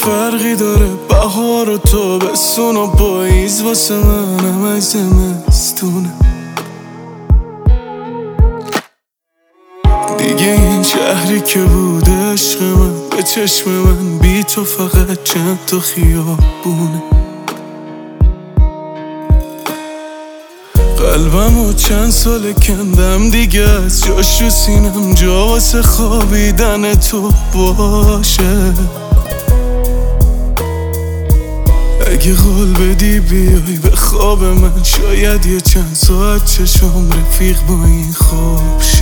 فرقی داره بهار و تابستون و پاییز واسه من همش زمستونه. دیگه این شهری که بود عشق من به چشم من بی تو فقط چند تا خیابونه. قلبمو چند سال کندم دیگه از جاش رو سینم جا واسه خوابیدن تو باشه. اگه قول بدی بیای به خواب من شاید یه چند ساعت چشم رفیق با این خواب شه.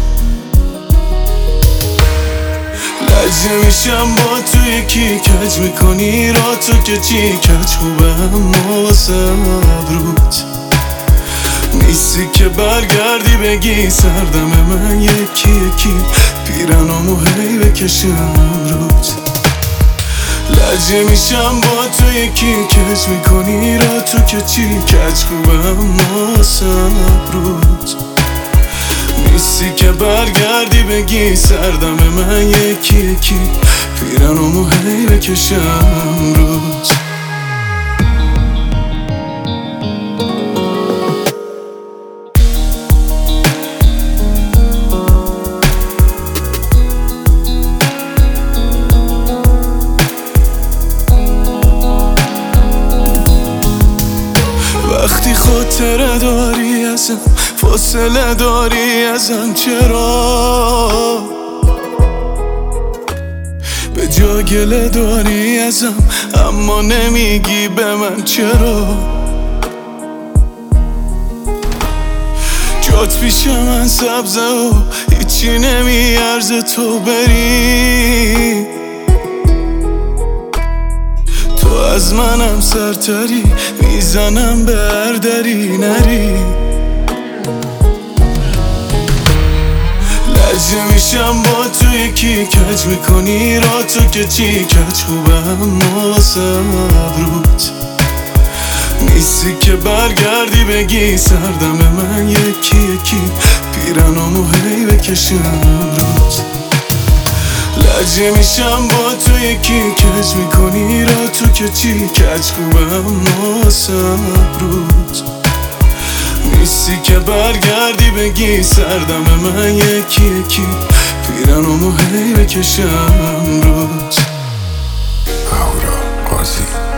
لجه میشم با تو یکی کج میکنی را تو که چی کج خوبه اما واسه ابروت نیستی که برگردی بگی سردم من یکی یکی پیرنامو هی بکشم روت. لجه میشم با تو یکی کج میکنی را تو که چی کج خوبه اما واسه ابروت نیستی که برگردی بگی سردم من یکی یکی پیرنامو هی بکشم روت. وقتی خاطره داری ازم فاصله داری ازم چرا به جا گله داری ازم اما نمیگی به من چرا. جات پیش من سبزه و هیچی نمیارزه تو بری. تو از منم سرتری میزنم به هر دری نری. لجه میشم با تو یکی کج میکنی را تو که چی کج خوبه اما واسه ابروت نیستی که برگردی بگی سردم من یکی یکی پیرنامو هی بکشم روت. لجه میشم با تو یکی کج میکنی را تو که چی کج خوبه اما واسه ابروت نیستی که برگردی بگی سردم من یکی یکی پیرنامو هی بکشم روت. اهورا قاضی